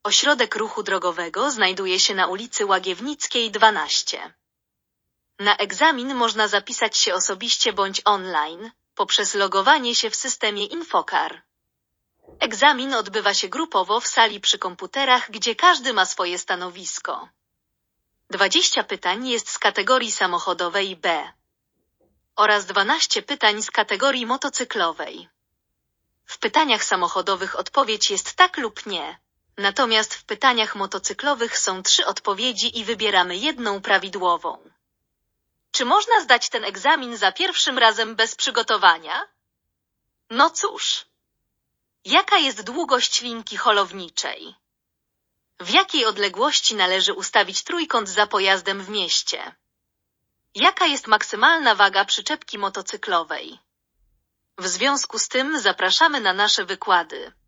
Ośrodek ruchu drogowego znajduje się na ulicy Łagiewnickiej 12. Na egzamin można zapisać się osobiście bądź online, poprzez logowanie się w systemie Infokar. Egzamin odbywa się grupowo w sali przy komputerach, gdzie każdy ma swoje stanowisko. 20 pytań jest z kategorii samochodowej B oraz 12 pytań z kategorii motocyklowej. W pytaniach samochodowych odpowiedź jest tak lub nie. Natomiast w pytaniach motocyklowych są 3 odpowiedzi i wybieramy jedną prawidłową. Czy można zdać ten egzamin za pierwszym razem bez przygotowania? No cóż. Jaka jest długość linki holowniczej? W jakiej odległości należy ustawić trójkąt za pojazdem w mieście? Jaka jest maksymalna waga przyczepki motocyklowej? W związku z tym zapraszamy na nasze wykłady.